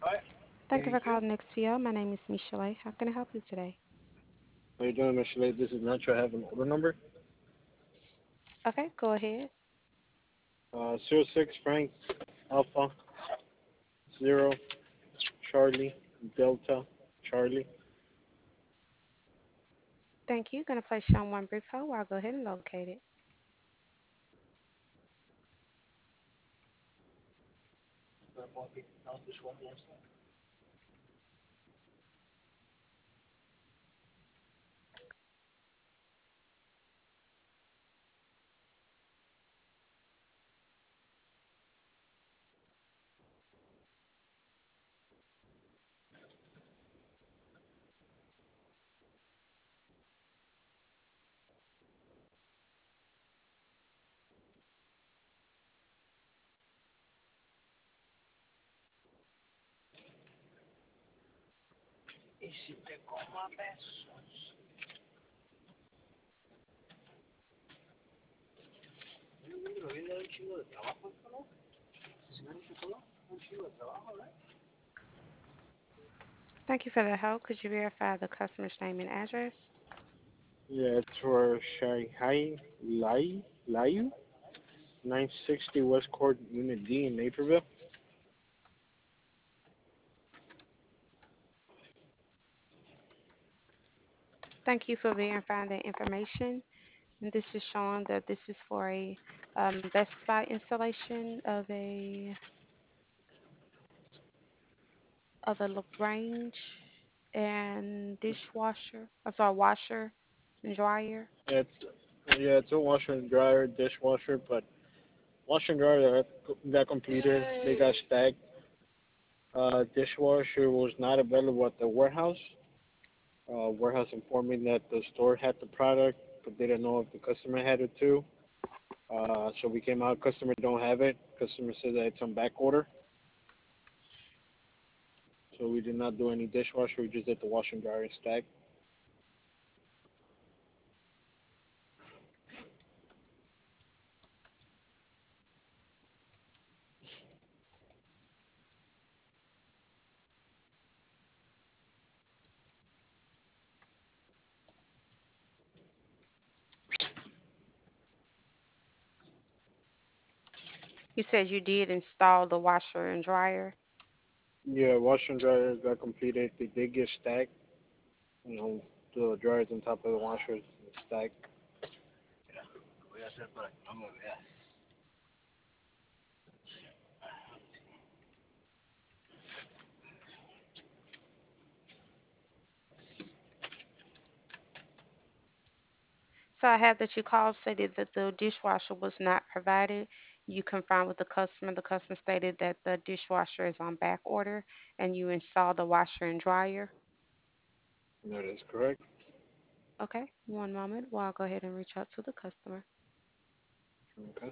Thank you for calling XPO. My name is Michelle. How can I help you today? How you doing, Mr. Late? This is Nacho. I have an order number. Okay, go ahead. 06 Frank Alpha Zero Charlie Delta Charlie. Thank you. Gonna place you on one brief hold while I go ahead and locate it. Thank you for the help. Could you verify the customer's name and address? Yeah, it's for Shanghai Liu 960 West Court Unit D in Naperville. Thank you for verifying the information. And this is showing that this is for a Best Buy installation of the Lagrange and dishwasher. I'm sorry, washer and dryer. Yeah, it's a washer and dryer, dishwasher, but washer and dryer got completed. They got stacked. Dishwasher was not available at the warehouse. Warehouse informed me that the store had the product, but they didn't know if the customer had it too. So we came out. Customer don't have it. Customer said that it's on back order. So we did not do any dishwasher. We just did the wash and dryer and stack. You said you did install the washer and dryer. Yeah, wash and dryer got completed. They did get stacked. You know, the dryers on top of the washers stacked. So I have that you called stated that the dishwasher was not provided. You confirmed with the customer. The customer stated that the dishwasher is on back order and you installed the washer and dryer. That is correct. Okay, one moment while I go ahead and reach out to the customer. Okay.